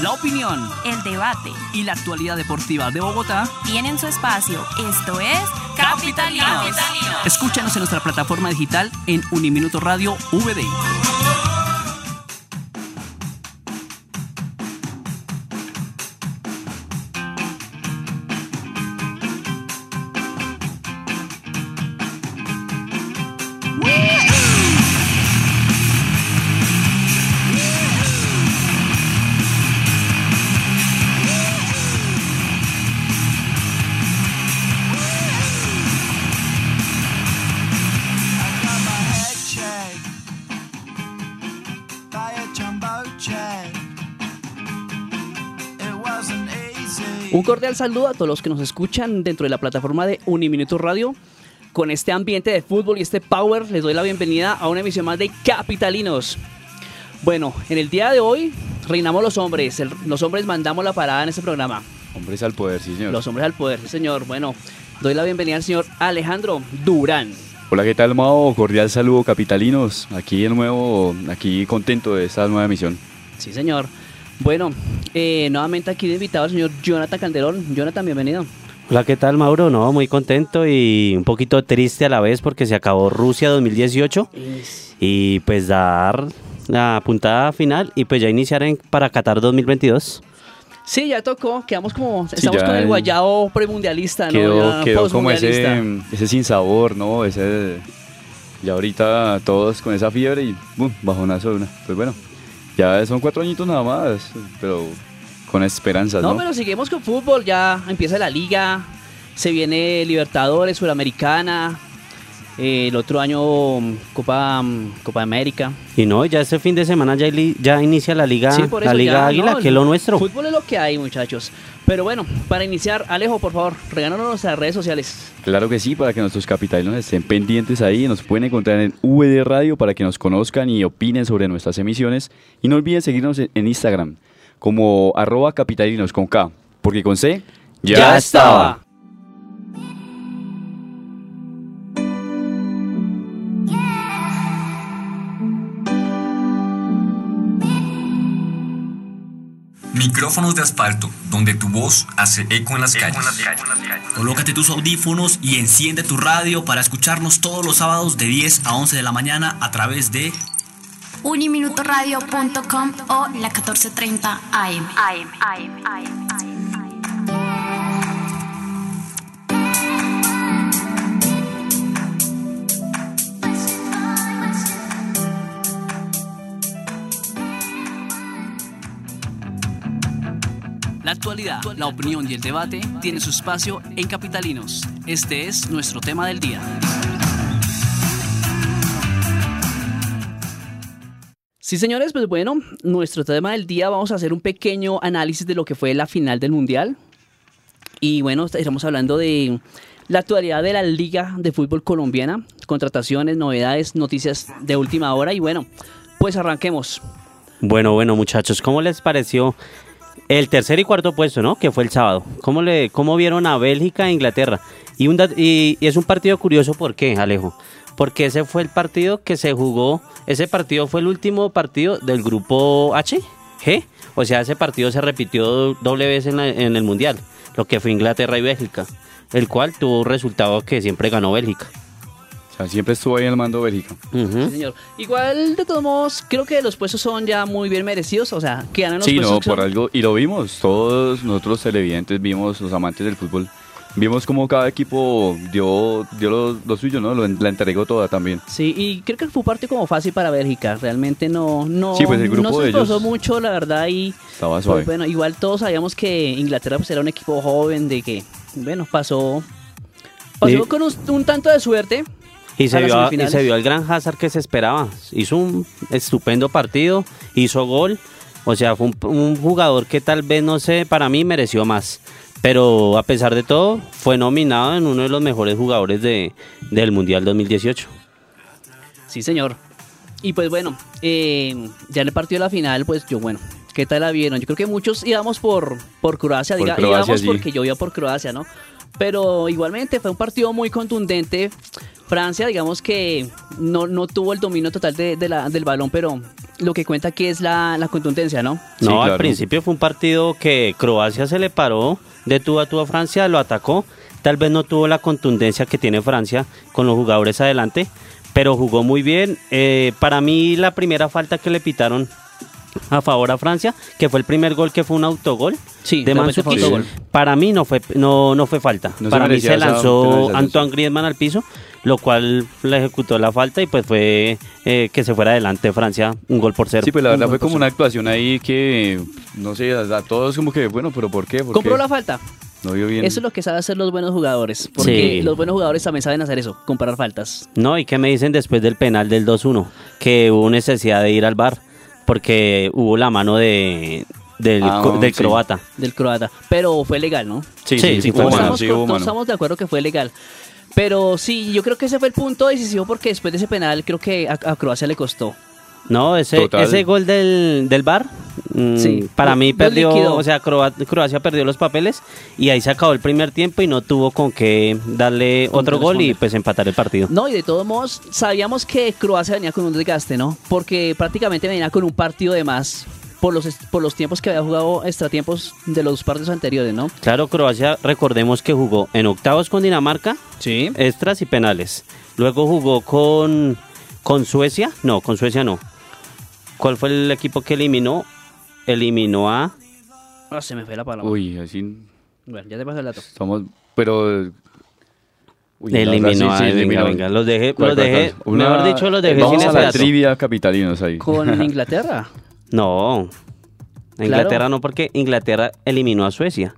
La opinión, el debate y la actualidad deportiva de Bogotá tienen su espacio. Esto es Capitalinos. Escúchanos en nuestra plataforma digital en Uniminuto Radio VD. Un cordial saludo a todos los que nos escuchan dentro de la plataforma de Uniminuto Radio. Con este ambiente de fútbol y este power, les doy la bienvenida a una emisión más de Capitalinos. Bueno, en el día de hoy reinamos los hombres. Los hombres mandamos la parada en este programa. Hombres al poder, sí, señor. Los hombres al poder, sí, señor. Bueno, doy la bienvenida al señor Alejandro Durán. Hola, ¿qué tal, Mao? Cordial saludo, capitalinos. Aquí de nuevo, aquí contento de esta nueva emisión. Sí, señor. Bueno, nuevamente aquí de invitado al señor Jonathan Calderón. Jonathan, bienvenido. Hola, ¿qué tal, Mauro? No, muy contento y un poquito triste a la vez porque se acabó Rusia 2018 y pues dar la puntada final y pues ya iniciar para Qatar 2022. Sí, ya tocó, quedamos como, estamos con el guayabo premundialista, ¿no? Quedó como ese sinsabor, ¿no? Ya ahorita todos con esa fiebre y bajonazo de una. Pues bueno, ya son 4 añitos nada más, pero con esperanzas, ¿no? No, pero seguimos con fútbol, ya empieza la liga, se viene Libertadores, Sudamericana, el otro año Copa América. Y no, ya este fin de semana ya inicia la Liga, sí, por eso la Liga Águila, que es lo nuestro. Fútbol es lo que hay, muchachos. Pero bueno, para iniciar, Alejo, por favor, regálanos nuestras redes sociales. Claro que sí, para que nuestros capitalinos estén pendientes ahí. Nos pueden encontrar en VD Radio para que nos conozcan y opinen sobre nuestras emisiones. Y no olviden seguirnos en Instagram como @capitalinos con K, porque con C ya estaba. Micrófonos de asfalto, donde tu voz hace eco en las calles. Colócate tus audífonos y enciende tu radio para escucharnos todos los sábados de 10 a 11 de la mañana a través de uniminutoradio.com o la 1430 AM. La actualidad, la opinión y el debate tienen su espacio en Capitalinos. Este es nuestro tema del día. Sí, señores, pues bueno, nuestro tema del día vamos a hacer un pequeño análisis de lo que fue la final del Mundial. Y bueno, estamos hablando de la actualidad de la Liga de Fútbol Colombiana, contrataciones, novedades, noticias de última hora. Y bueno, pues arranquemos. Bueno, muchachos, ¿cómo les pareció el tercer y cuarto puesto, ¿no? Que fue el sábado. ¿Cómo vieron a Bélgica e Inglaterra? Y es un partido curioso, ¿por qué, Alejo? Porque ese fue el partido que se jugó, ese partido fue el último partido del grupo G. O sea, ese partido se repitió doble vez en el Mundial, lo que fue Inglaterra y Bélgica, el cual tuvo un resultado que siempre ganó Bélgica. O sea, siempre estuvo ahí en el mando Bélgica. Sí, señor. Igual, de todos modos, creo que los puestos son ya muy bien merecidos. O sea, que ganan los puestos. Sí, no, por algo. Y lo vimos. Todos nosotros televidentes vimos, los amantes del fútbol. Vimos como cada equipo dio lo suyo, ¿no? La entregó toda también. Sí, y creo que fue un partido como fácil para Bélgica. Realmente no sí, pues el grupo no se de esforzó ellos mucho, la verdad. Y estaba suave. Pues, bueno, igual todos sabíamos que Inglaterra pues, era un equipo joven, de que, bueno, pasó con un tanto de suerte. Y se vio al gran Hazard que se esperaba. Hizo un estupendo partido, hizo gol. O sea, fue un jugador que tal vez, no sé, para mí mereció más. Pero a pesar de todo, fue nominado en uno de los mejores jugadores del Mundial 2018. Sí, señor. Y pues bueno, ya en el partido de la final, pues ¿qué tal la vieron? Yo creo que muchos íbamos por Croacia, íbamos sí. Porque yo iba por Croacia, ¿no? Pero igualmente fue un partido muy contundente. Francia, digamos que no tuvo el dominio total del balón, pero lo que cuenta que es la contundencia, ¿no? Sí, No, claro. al principio fue un partido que Croacia se le paró de tú a tú a Francia, lo atacó. Tal vez no tuvo la contundencia que tiene Francia con los jugadores adelante, pero jugó muy bien. Para mí la primera falta que le pitaron a favor a Francia, que fue el primer gol, que fue un autogol Sí, de realmente fue Mandzukic, autogol. para mí no fue falta. No se Para mí merecía se esa lanzó penalización. Antoine Griezmann al piso, lo cual le ejecutó la falta y pues fue que se fuera adelante Francia 1-0. Sí, pues la verdad Un fue gol por como una actuación ahí que, no sé, a todos como que, bueno, pero ¿por qué? ¿Por Compró qué? la falta. No vio bien. Eso es lo que saben hacer los buenos jugadores. Porque Sí. los buenos jugadores también saben hacer eso, comprar faltas. No, ¿y qué me dicen después del penal del 2-1? Que hubo necesidad de ir al VAR, porque hubo la mano del Sí. croata. Del croata. Pero fue legal, ¿no? Sí, Sí, sí, fue hubo Todos mano, estamos, sí, hubo todos mano. estamos de acuerdo que fue legal. Pero sí, yo creo que ese fue el punto decisivo porque después de ese penal creo que a Croacia le costó. No, ese Total. gol del VAR, Sí. para mí Lo perdió, liquidó. o sea, Croacia perdió los papeles y ahí se acabó el primer tiempo y no tuvo con qué darle Con otro qué gol y responder. pues empatar el partido. No, y de todos modos, sabíamos que Croacia venía con un desgaste, ¿no? Porque prácticamente venía con un partido de más por los tiempos que había jugado extratiempos de los partidos anteriores, ¿no? Claro, Croacia, recordemos que jugó en octavos con Dinamarca, Sí. extras y penales. Luego jugó con Suecia, no, con Suecia no. ¿Cuál fue el equipo que eliminó? Eliminó a... Se me fue la palabra. Uy, así Bueno, ya te paso el dato. estamos, pero... Uy, la verdad, Eliminó sí, a... eliminó. venga, los dejé, ¿Cuál? mejor dicho, los dejé Vamos sin a ese la dato. trivia capitalinos ahí. Con Inglaterra. No, Inglaterra no, porque Inglaterra eliminó a Suecia.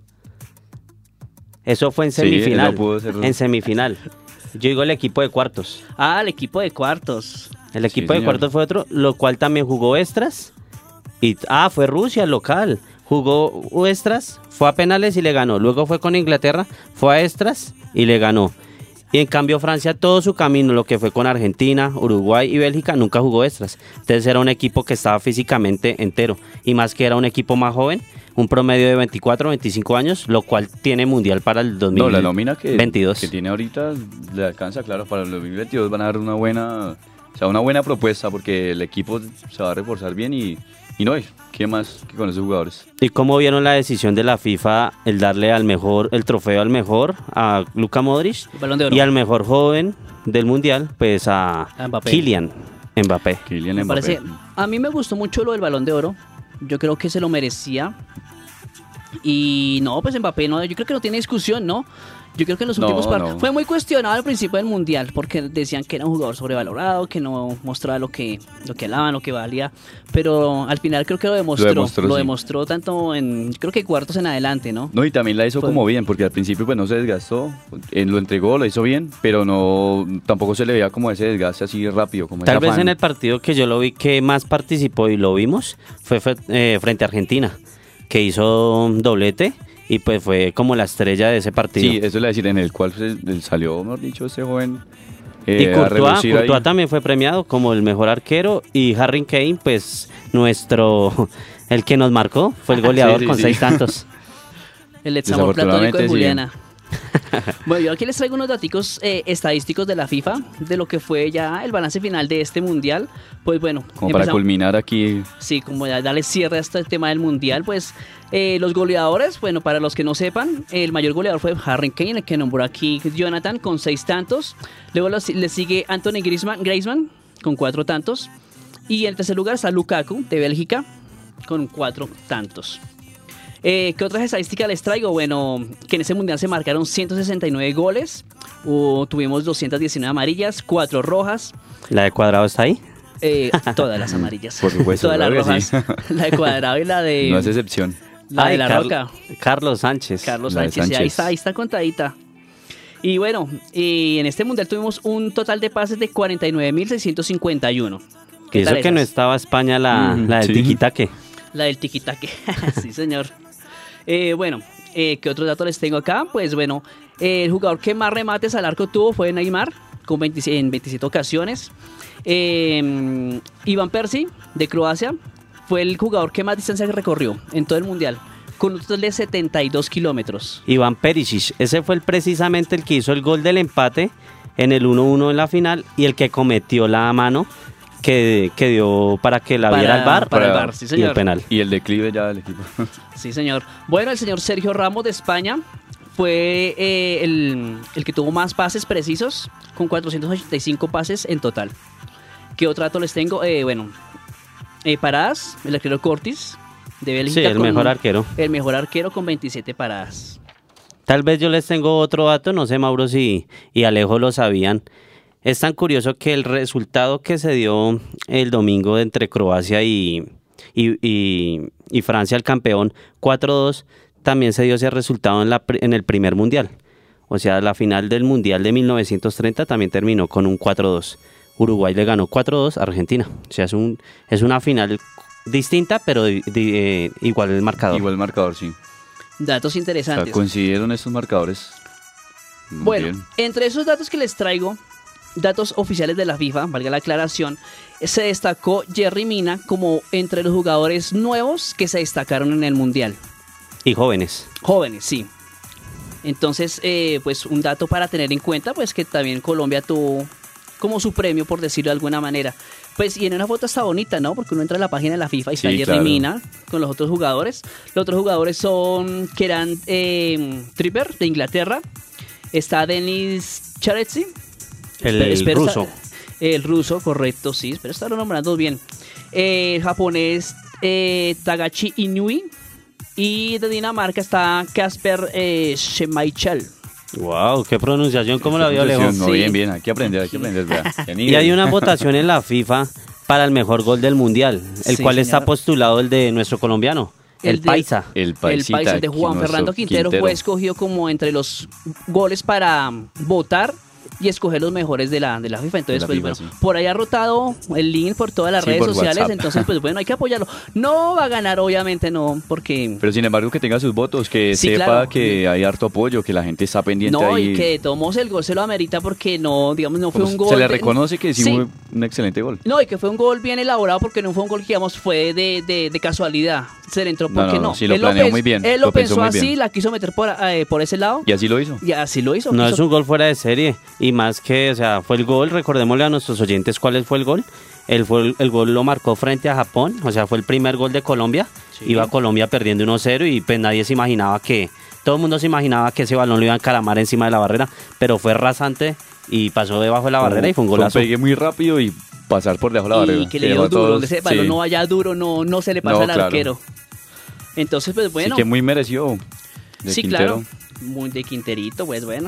Eso fue en Sí, semifinal. no pudo ser. En semifinal. Yo digo el equipo de cuartos. Ah, el equipo de cuartos. El equipo de señor. cuartos fue otro, lo cual también jugó extras. Y, fue Rusia, local. Jugó extras, fue a penales y le ganó. Luego fue con Inglaterra, fue a extras y le ganó. Y en cambio Francia, todo su camino, lo que fue con Argentina, Uruguay y Bélgica, nunca jugó extras. Entonces era un equipo que estaba físicamente entero. Y más que era un equipo más joven, un promedio de 24, 25 años, lo cual tiene mundial para el 2022. No, la nómina que tiene ahorita le alcanza, claro, para el 2022 van a dar una buena propuesta porque el equipo se va a reforzar bien y no hay, ¿qué más que con esos jugadores? ¿Y cómo vieron la decisión de la FIFA el darle el trofeo al mejor, a Luka Modric, El Balón de Oro. y al mejor joven del mundial, pues a Mbappé. Kylian Mbappé? Kylian Me Mbappé. parece, a mí me gustó mucho lo del Balón de Oro. Yo creo que se lo merecía. Y no, pues Mbappé, no, yo creo que no tiene discusión, ¿no? Yo creo que en los No, últimos partidos no. fue muy cuestionado al principio del Mundial porque decían que era un jugador sobrevalorado, que no mostraba lo que alaban, lo que valía, pero al final creo que lo demostró, sí. demostró tanto en, creo que cuartos en adelante, ¿no? No, y también la hizo Fue- como bien, porque al principio pues no se desgastó, lo entregó, lo hizo bien, pero no, tampoco se le veía como ese desgaste así rápido, como Tal ese vez afán. en el partido que yo lo vi que más participó y lo vimos fue frente a Argentina, que hizo doblete y pues fue como la estrella de ese partido. Sí, eso le decir, en el cual salió, mejor dicho, este joven Y a relucir Courtois ahí. también fue premiado como el mejor arquero y Harry Kane, pues el que nos marcó, fue el goleador Sí, sí, con sí. 6 tantos. El ex amor platónico Desafortunadamente, de sí. Juliana. Bueno, yo aquí les traigo unos datos estadísticos de la FIFA, de lo que fue ya el balance final de este mundial. Pues bueno, Como para empezamos- culminar aquí. Sí, como ya darle cierre a este tema del mundial, pues los goleadores, bueno, para los que no sepan, el mayor goleador fue Harry Kane, el que nombró aquí Jonathan, con 6 tantos. Luego le sigue Anthony Griezmann con 4 tantos. Y en tercer lugar está Lukaku, de Bélgica, con 4 tantos. ¿Qué otras estadísticas les traigo? Bueno, que en ese mundial se marcaron 169 goles, tuvimos 219 amarillas, 4 rojas, La de Cuadrado está ahí. todas las amarillas. Por supuesto, Todas las claro que rojas. sí. La de Cuadrado y la de, No es excepción. la, de Ay, la Roca. Carlos Sánchez. Carlos La de Sánchez. Sí, Sánchez. ahí está contadita. Y bueno, y en este mundial tuvimos un total de pases de 49.651. Que eso que no estaba España la del sí. tiquitaque. La del tiquitaque. Sí, señor. Bueno, ¿qué otros datos les tengo acá? Pues bueno, el jugador que más remates al arco tuvo fue Neymar, en 27 ocasiones. Iván Persie, de Croacia, fue el jugador que más distancia recorrió en todo el mundial, con un total de 72 kilómetros. Iván Perisic, ese fue precisamente el que hizo el gol del empate en el 1-1 en la final y el que cometió la mano que dio para que la viera el VAR, para el VAR, sí, y señor. el penal. Y el declive ya del equipo. Sí, señor. Bueno, el señor Sergio Ramos de España fue el que tuvo más pases precisos, con 485 pases en total. ¿Qué otro dato les tengo? Paradas, el arquero Cortis de Bélgica. Sí, el mejor arquero. El mejor arquero con 27 paradas. Tal vez yo les tengo otro dato, no sé, Mauro, si y Alejo lo sabían. Es tan curioso que el resultado que se dio el domingo entre Croacia y Francia, el campeón, 4-2, también se dio ese resultado en el primer mundial. O sea, la final del mundial de 1930 también terminó con un 4-2. Uruguay le ganó 4-2 a Argentina. O sea, es una final distinta, pero igual el marcador. Igual el marcador, sí. Datos O sea, interesantes. coincidieron estos marcadores. Muy Bueno, bien. entre esos datos que les traigo, datos oficiales de la FIFA, valga la aclaración, se destacó Yerry Mina como entre los jugadores nuevos que se destacaron en el Mundial. Y jóvenes. Jóvenes, sí. Entonces, pues un dato para tener en cuenta, pues que también Colombia tuvo como su premio, por decirlo de alguna manera. Pues, y en una foto está bonita, ¿no? Porque uno entra a la página de la FIFA y está Sí, Yerry claro. Mina con los otros jugadores. Los otros jugadores son Kieran Trippier de Inglaterra. Está Denis Charetzi. El ruso. El ruso, correcto, sí. Espero estarlo nombrando bien. El japonés Tagachi Inui. Y de Dinamarca está Kasper Schmeichel. Wow, qué pronunciación, ¿cómo la vio Alejo? No, Sí. bien, hay que aprender, vea. Y hay una votación en la FIFA para el mejor gol del mundial, el Sí, cual señor. está postulado el de nuestro colombiano, el de- Paisa. El paisita, El país de Juan nuestro Fernando Quintero fue escogido como entre los goles para votar y escoger los mejores de la FIFA. Entonces, la pues FIFA, bueno, sí. por ahí ha rotado el link por todas las Sí, redes por sociales. WhatsApp. Entonces, pues bueno, hay que apoyarlo. No va a ganar, obviamente, no, porque... Pero sin embargo que tenga sus votos, que Sí, sepa claro. que hay harto apoyo, que la gente está pendiente No, ahí. y que de todos modos el gol se lo amerita porque no, digamos, no fue Pues, un gol... se le de- reconoce que sí, Sí. fue un excelente gol. No, y que fue un gol bien elaborado porque no fue un gol que, digamos, fue de casualidad. Se le entró No, porque no, no. no, sí, lo Él planeó pens- muy bien, Él lo lo pensó pensó muy así, bien. la quiso meter por ese lado. Y así lo hizo. Y así lo hizo. No Quiso- es un gol fuera de serie, y más que, o sea, fue el gol, recordémosle a nuestros oyentes cuál fue el gol. El gol lo marcó frente a Japón, o sea, fue el primer gol de Colombia. Sí. Iba Colombia perdiendo 1-0 y pues nadie se imaginaba todo el mundo se imaginaba que ese balón lo iba a encaramar encima de la barrera, pero fue rasante y pasó debajo de la barrera y fue un golazo. pegué muy rápido y pasar por debajo de la barrera. Y que le Se dio dejó duro, todos- donde ese balón sí. no vaya duro, no se le pasa No, al claro. arquero. Entonces, pues bueno. Sí que muy merecido. De Sí, Quintero. claro. Muy de Quinterito, pues bueno.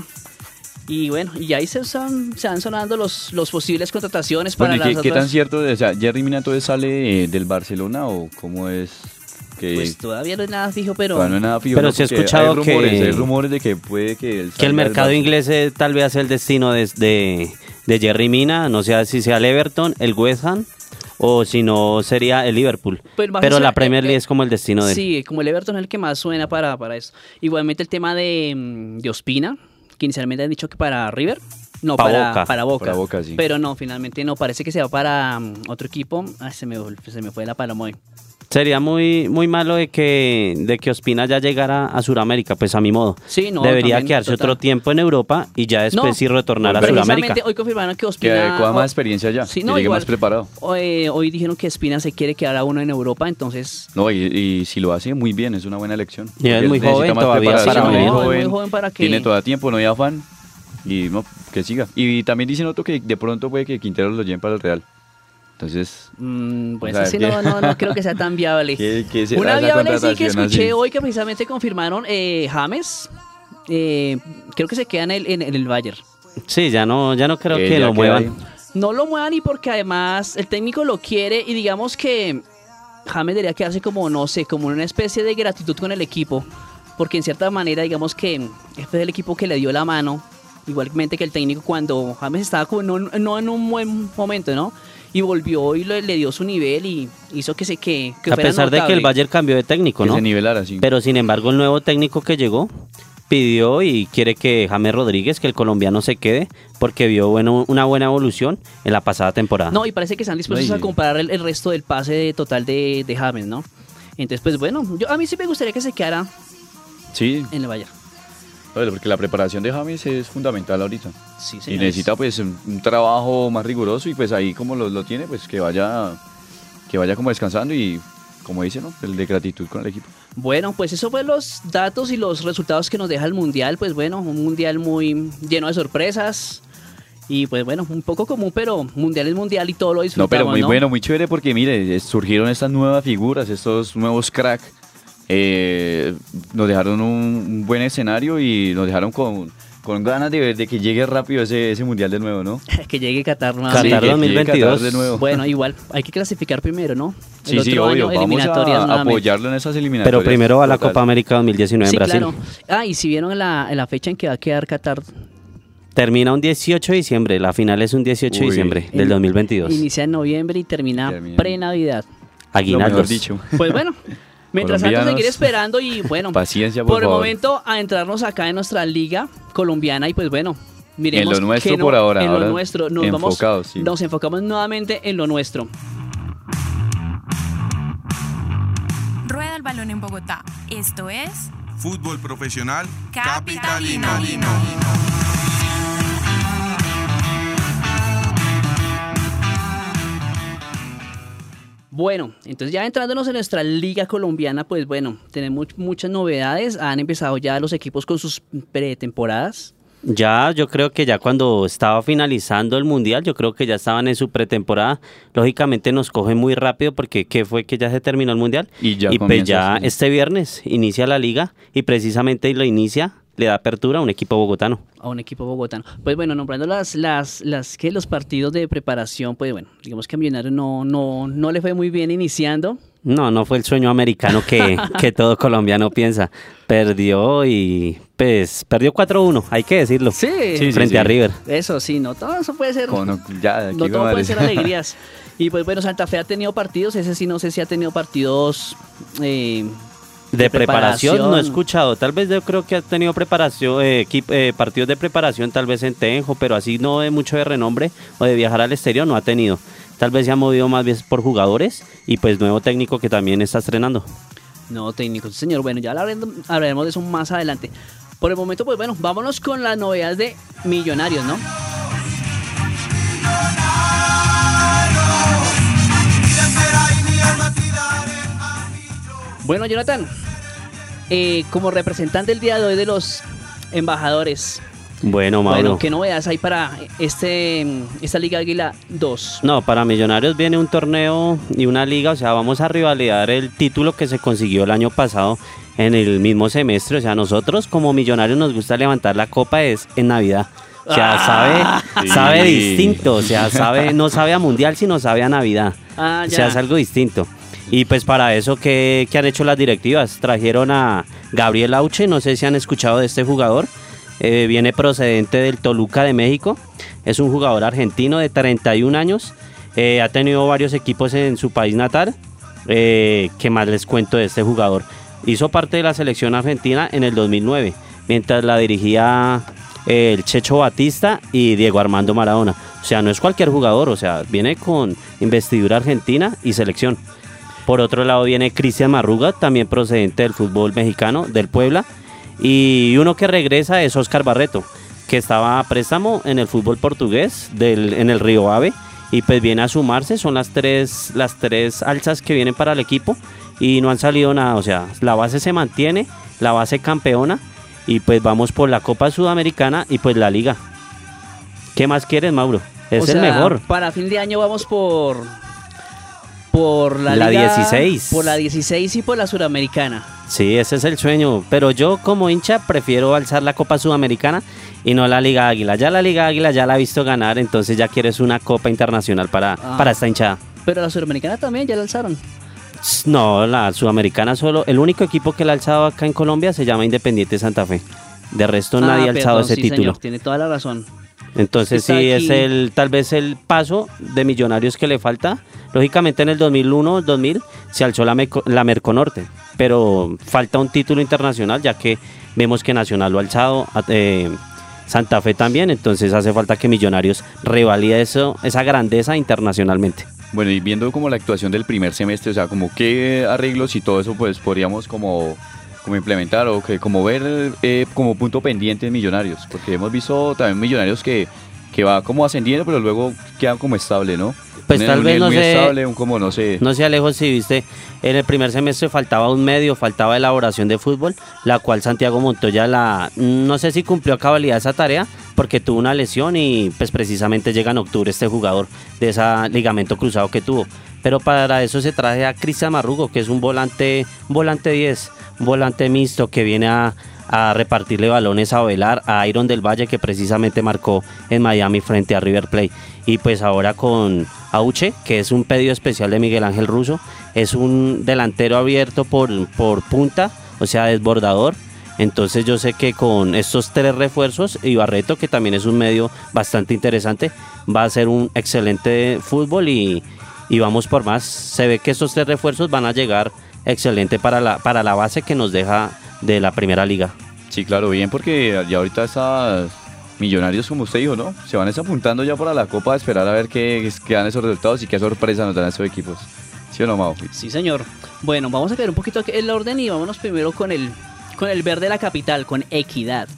Y bueno, y ahí se van sonando los posibles contrataciones para Bueno, ¿y las qué tan otras. cierto? O sea, ¿Yerry Mina entonces sale del Barcelona o cómo es? Que Pues todavía no es nada fijo, pero todavía no es nada fijo, Pero ¿no? sí he Porque escuchado hay rumores de que puede que él Que salga el del mercado Barça. inglés tal vez sea el destino de Yerry Mina, no sé si sea el Everton, el West Ham o si no sería el Liverpool. Pues más Pero o sea, la Premier League es como el destino de él. sí, como el Everton es el que más suena para eso. Igualmente el tema de Ospina, que inicialmente han dicho que para River. No, Pa' para Boca. para Boca. Para Boca, sí. Pero no, finalmente no, parece que se va para otro equipo. Ay, se me fue la paloma hoy. Sería muy malo de que Ospina ya llegara a Sudamérica, pues a mi modo. Sí, no, Debería también, quedarse total. otro tiempo en Europa y ya después No, sí retornar a volver. Sudamérica. Precisamente hoy confirmaron que Que Ospina... coja más experiencia ya, Sí, que no, llegue igual. más preparado. Hoy dijeron que Espina se quiere quedar a uno en Europa, entonces... No, y si lo hace muy bien, es una buena elección. Y él es Porque muy necesita joven más todavía preparación, para Sí, venir. no, es muy joven para que... Tiene todavía tiempo, no hay afán. Y no, que siga. Y también dicen otro que de pronto puede que Quintero lo lleven para el Real. Entonces, Pues O sea, así que- no creo que sea tan viable. ¿qué será Una esa viable sí que contratación escuché así? hoy que precisamente confirmaron James. Creo que se queda en el Bayern. Sí, ya no creo que ya lo queda muevan. ahí. No lo muevan y porque además el técnico lo quiere y digamos que James debería quedarse como, no sé, como una especie de gratitud con el equipo. Porque en cierta manera, digamos que este es el equipo que le dio la mano. Igualmente que el técnico cuando James estaba como no en un buen momento, ¿no? Y volvió y le dio su nivel y hizo que A fuera pesar de que el notable. Bayern cambió de técnico, Que ¿no? se nivelara, sí. Pero sin embargo el nuevo técnico que llegó pidió y quiere que James Rodríguez, que el colombiano se quede, porque vio una buena evolución en la pasada temporada. No, y parece que están dispuestos No, a comparar el resto del pase total de James, ¿no? Entonces, pues bueno, a mí sí me gustaría que se quedara Sí, en el Bayern. Oye, porque la preparación de James es fundamental ahorita. Sí, Y señores. necesita pues un trabajo más riguroso y pues ahí como lo tiene, pues que vaya como descansando y como dice, ¿no? El de gratitud con el equipo. Bueno, pues eso fue los datos y los resultados que nos deja el Mundial. Pues bueno, un Mundial muy lleno de sorpresas. Y pues bueno, un poco común, pero Mundial es Mundial y todo lo No, disfrutamos, pero muy ¿no? bueno, muy chévere porque mire, surgieron estas nuevas figuras, estos nuevos crack. Nos dejaron un buen escenario y nos dejaron con ganas de que llegue rápido ese mundial de nuevo, ¿no? Que llegue Qatar Qatar Sí, que llegue 2022. Qatar de nuevo. Bueno, igual, hay que clasificar primero, ¿no? El Sí, otro obvio, año, vamos eliminatorias a nuevamente. apoyarlo en esas eliminatorias. Pero primero va la Total. Copa América 2019 Sí, en Brasil. claro. Y si vieron la fecha en que va a quedar Qatar. Termina un 18 de diciembre, la final es un 18 de Uy. diciembre del 2022. Inicia en noviembre y termina pre-Navidad. Lo mejor Aguinaldos. dicho. Pues bueno, mientras tanto Colombianos. seguir esperando y bueno, Paciencia, por por el favor. momento adentrarnos acá en nuestra liga colombiana y pues bueno, miremos En lo nuestro que no- por ahora, en lo ahora nuestro, enfocados, sí. nos enfocamos nuevamente en lo nuestro. Rueda el balón en Bogotá. Esto es Fútbol profesional Capitalino. Bueno, entonces ya entrándonos en nuestra liga colombiana, pues bueno, tenemos muchas novedades. Han empezado ya los equipos con sus pretemporadas. Ya, yo creo que ya cuando estaba finalizando el Mundial, yo creo que ya estaban en su pretemporada. Lógicamente nos coge muy rápido porque ¿qué fue que ya se terminó el Mundial? Y ya pues comienza, ya sí. este viernes inicia la liga y precisamente lo inicia, le da apertura a un equipo bogotano. A un equipo bogotano. Pues bueno, nombrando los partidos de preparación, pues bueno, digamos que a Millonarios no le fue muy bien iniciando. No fue el sueño americano que todo colombiano piensa. Perdió y pues perdió 4-1, hay que decirlo. Sí, Sí, frente a River. Eso sí, no todo eso puede ser. Ya, No todo puede ser alegrías. Y pues bueno, Santa Fe ha tenido partidos, ese sí no sé si ha tenido partidos De preparación no he escuchado, tal vez yo creo que ha tenido preparación, partidos de preparación tal vez en Tenjo, pero así no de mucho de renombre o de viajar al exterior no ha tenido. Tal vez se ha movido más bien por jugadores y pues nuevo técnico que también está estrenando. No técnico, sí, señor. Bueno, ya hablaremos de eso más adelante. Por el momento, pues bueno, vámonos con las novedades de Millonarios, ¿no? Bueno, Jonathan, como representante el día de hoy de los embajadores, Bueno, Mauro. bueno, ¿qué novedades hay para esta Liga Águila 2? No, para Millonarios viene un torneo y una liga, o sea, vamos a rivalidar el título que se consiguió el año pasado en el mismo semestre, o sea, nosotros como Millonarios nos gusta levantar la copa es en Navidad. O sea, sabe sí. distinto, o sea, no sabe a Mundial, sino sabe a Navidad. Ah, O sea, ya. es algo distinto. Y pues para eso, ¿qué han hecho las directivas? Trajeron a Gabriel Auche, no sé si han escuchado de este jugador. Viene procedente del Toluca de México. Es un jugador argentino de 31 años. Ha tenido varios equipos en su país natal. ¿Qué más les cuento de este jugador? Hizo parte de la selección argentina en el 2009, mientras la dirigía el Checho Batista y Diego Armando Maradona. O sea, no es cualquier jugador, o sea, viene con investidura argentina y selección. Por otro lado viene Cristian Marruga, también procedente del fútbol mexicano, del Puebla. Y uno que regresa es Oscar Barreto, que estaba a préstamo en el fútbol portugués, en el Río Ave. Y pues viene a sumarse, son las tres alzas que vienen para el equipo. Y no han salido nada, o sea, la base se mantiene, la base campeona. Y pues vamos por la Copa Sudamericana y pues la Liga. ¿Qué más quieres, Mauro? Es O sea, el mejor. Para fin de año vamos por la La Liga, 16. Por la 16 y por la Suramericana. Sí, ese es el sueño, pero yo como hincha prefiero alzar la Copa Sudamericana y no la Liga Águila. Ya la Liga Águila ya la he visto ganar, entonces ya quieres una Copa Internacional para esta hinchada. Pero la Suramericana también ya la alzaron. No, la Sudamericana solo, el único equipo que la ha alzado acá en Colombia se llama Independiente Santa Fe. De resto nadie ha alzado perdón, ese sí, título. Señor, tiene toda la razón. Entonces Está sí, aquí. es tal vez el paso de Millonarios que le falta. Lógicamente en el 2001, 2000 se alzó la Merconorte, pero falta un título internacional ya que vemos que Nacional lo ha alzado, Santa Fe también, entonces hace falta que Millonarios revalide esa grandeza internacionalmente. Bueno, y viendo como la actuación del primer semestre, o sea, como qué arreglos y todo eso, pues podríamos como como implementar o que como ver como punto pendiente en Millonarios, porque hemos visto también Millonarios que va como ascendiendo, pero luego queda como estable, ¿no? Pues tal vez no muy sé, estable, un como no sé. no sé Alejo si viste, en el primer semestre faltaba un medio, faltaba elaboración de fútbol, la cual Santiago Montoya no sé si cumplió a cabalidad esa tarea, porque tuvo una lesión y pues precisamente llega en octubre este jugador de ese ligamento cruzado que tuvo. Pero para eso se traje a Cristian Marrugo, que es un volante 10, un volante mixto que viene a repartirle balones a Velar, a Iron del Valle, que precisamente marcó en Miami frente a River Plate. Y pues ahora con Auche, que es un pedido especial de Miguel Ángel Russo, es un delantero abierto por punta, o sea, desbordador. Entonces yo sé que con estos 3 refuerzos y Barreto, que también es un medio bastante interesante, va a ser un excelente fútbol y vamos por más. Se ve que estos 3 refuerzos van a llegar excelente para la base que nos deja de la primera liga. Sí, claro, bien, porque ya ahorita está Millonarios, como usted dijo, ¿no? Se van apuntando ya para la Copa a esperar a ver qué dan esos resultados y qué sorpresa nos dan esos equipos. ¿Sí o no, Mau? Sí, señor. Bueno, vamos a ver un poquito el orden y vámonos primero con el verde de la capital, con Equidad.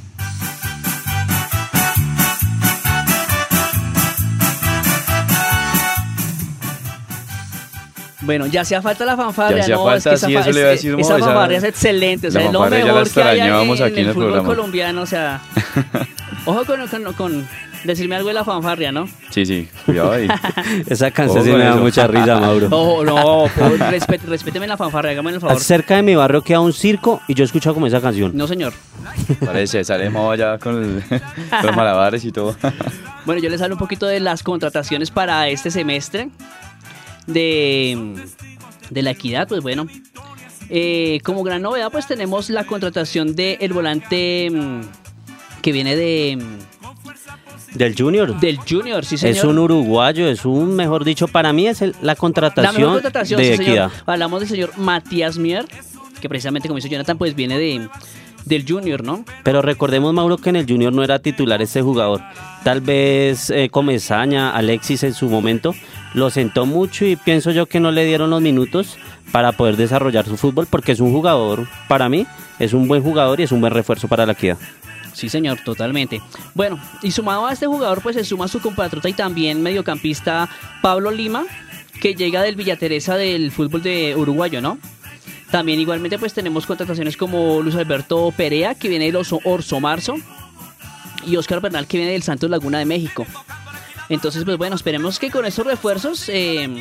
Bueno, ya hacía falta la fanfarria, ya hacía ¿no? falta, es que sí, eso le iba a decir, esa esa fanfarria es excelente, o sea, la es lo fanfarria ya la mejor que hay extrañábamos aquí en en el el fútbol programa. colombiano, o sea, ojo con decirme algo de la fanfarria, ¿no? Sí, cuidado ahí. Esa canción Ojo sí con me da eso. mucha risa, Mauro. Oh, no, respéteme la fanfarria, hágame el favor. Cerca de mi barrio queda un circo y yo he escuchado como esa canción. No, señor. Parece, sale Mau allá con los malabares y todo. Bueno, yo les hablo un poquito de las contrataciones para este semestre de la Equidad. Pues bueno, como gran novedad pues tenemos la contratación del volante que viene Del Junior. del Junior, sí señor. Es un uruguayo, mejor dicho, para mí es la La contratación, mejor contratación, de sí, Equidad. señor. Hablamos del señor Matías Mier, que precisamente como dice Jonathan pues viene del Junior, ¿no? Pero recordemos, Mauro, que en el Junior no era titular este jugador. Tal vez Comesaña, Alexis en su momento, lo sentó mucho y pienso yo que no le dieron los minutos para poder desarrollar su fútbol, porque es un jugador, para mí, es un buen jugador y es un buen refuerzo para la Equidad. Sí, señor, totalmente. Bueno, y sumado a este jugador, pues se suma su compatriota y también mediocampista Pablo Lima, que llega del Villa Teresa del fútbol de uruguayo, ¿no? También igualmente pues tenemos contrataciones como Luis Alberto Perea, que viene del Orso Marzo, y Oscar Bernal, que viene del Santos Laguna de México. Entonces, pues bueno, esperemos que con estos refuerzos...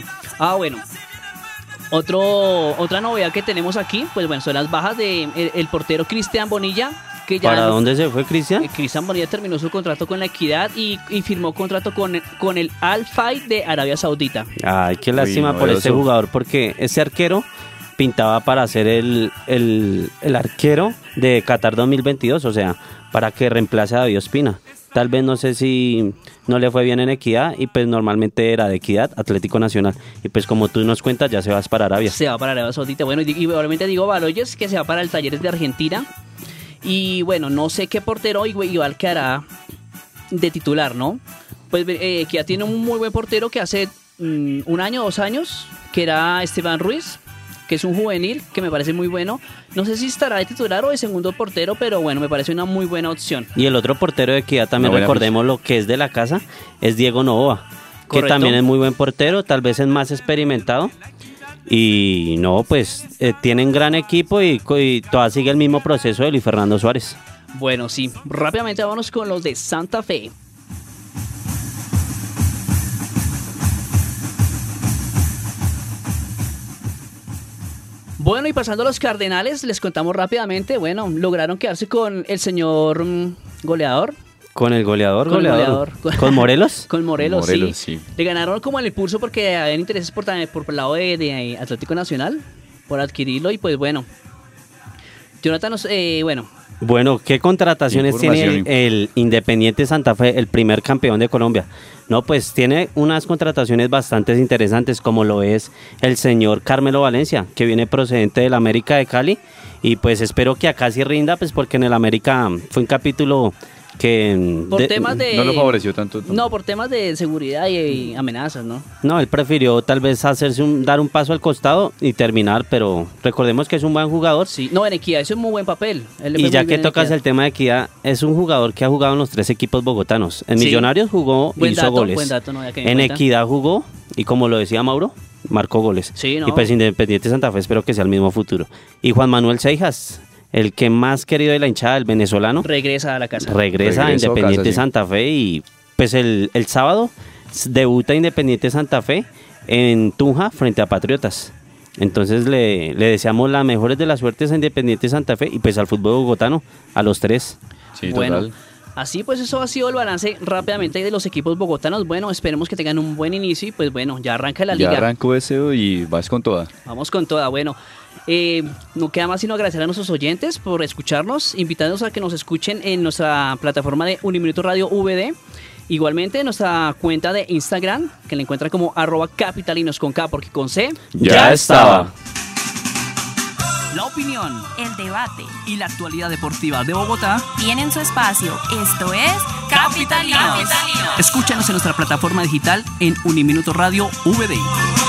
otra novedad que tenemos aquí, pues bueno, son las bajas de el portero Cristian Bonilla, que ya... ¿Para dónde se fue Cristian? Cristian Bonilla terminó su contrato con la Equidad y firmó contrato con el Al-Fayed de Arabia Saudita. Ay, qué lástima por novedoso. este jugador, porque ese arquero pintaba para ser el arquero de Qatar 2022, o sea, para que reemplace a David Ospina. Tal vez no sé si no le fue bien en Equidad y pues normalmente era de Equidad, Atlético Nacional. Y pues como tú nos cuentas, ya se va para Arabia. Se va para Arabia Saudita. Bueno, y obviamente digo Baloyes, que se va para el Talleres de Argentina. Y bueno, no sé qué portero igual quedará de titular, ¿no? Pues que ya tiene un muy buen portero que hace 1 año, 2 años, que era Esteban Ruiz, que es un juvenil, que me parece muy bueno. No sé si estará de titular o de segundo portero, pero bueno, me parece una muy buena opción. Y el otro portero de Equidad también, Una buena recordemos lo que es de la casa, es Diego Novoa, que Correcto. también es muy buen portero, tal vez es más experimentado. Y no, pues tienen gran equipo y todavía sigue el mismo proceso de Luis Fernando Suárez. Bueno, sí, rápidamente vámonos con los de Santa Fe. Bueno, y pasando a los Cardenales, les contamos rápidamente. Bueno, lograron quedarse con el señor goleador. Con el goleador, Con el goleador. ¿Con Morelos? Con Morelos, Morelos, sí. sí. Le ganaron como el impulso porque habían intereses por el lado de Atlético Nacional, por adquirirlo. Y pues bueno, Jonathan, Bueno, ¿qué contrataciones tiene Información. el Independiente Santa Fe, el primer campeón de Colombia? No, pues tiene unas contrataciones bastante interesantes, como lo es el señor Carmelo Valencia, que viene procedente del América de Cali, y pues espero que acá sí rinda, pues porque en el América fue un capítulo Por temas de... No lo favoreció tanto. No, por temas de seguridad y amenazas, ¿no? No, él prefirió tal vez dar un paso al costado y terminar, pero recordemos que es un buen jugador. Sí, no, en Equidad hizo un muy buen papel. Y ya que tocas el tema de Equidad, es un jugador que ha jugado en los 3 equipos bogotanos. En Millonarios jugó y hizo goles. Buen dato, no, en Equidad jugó y, como lo decía Mauro, marcó goles. Sí, no. Y pues Independiente Santa Fe espero que sea el mismo futuro. Y Juan Manuel Seijas, el que más querido de la hinchada, el venezolano, regresa a la casa. Regresa a Independiente Santa Fe y pues el sábado debuta Independiente Santa Fe en Tunja frente a Patriotas. Entonces le deseamos las mejores de las suertes a Independiente Santa Fe y pues al fútbol bogotano, a los 3. Sí, bueno, total. Así pues eso ha sido el balance rápidamente de los equipos bogotanos. Bueno, esperemos que tengan un buen inicio y pues bueno, ya arranca la liga. Ya arrancó ese y vas con toda. Vamos con toda, bueno. No queda más sino agradecer a nuestros oyentes por escucharnos, invitarnos a que nos escuchen en nuestra plataforma de Uniminuto Radio VD. Igualmente en nuestra cuenta de Instagram, que la encuentra como @capitalinos con K, porque con C ya estaba. La opinión El debate y la actualidad deportiva de Bogotá. tienen su espacio. Esto es Capitalinos. Escúchanos en nuestra plataforma digital en Uniminuto Radio VD.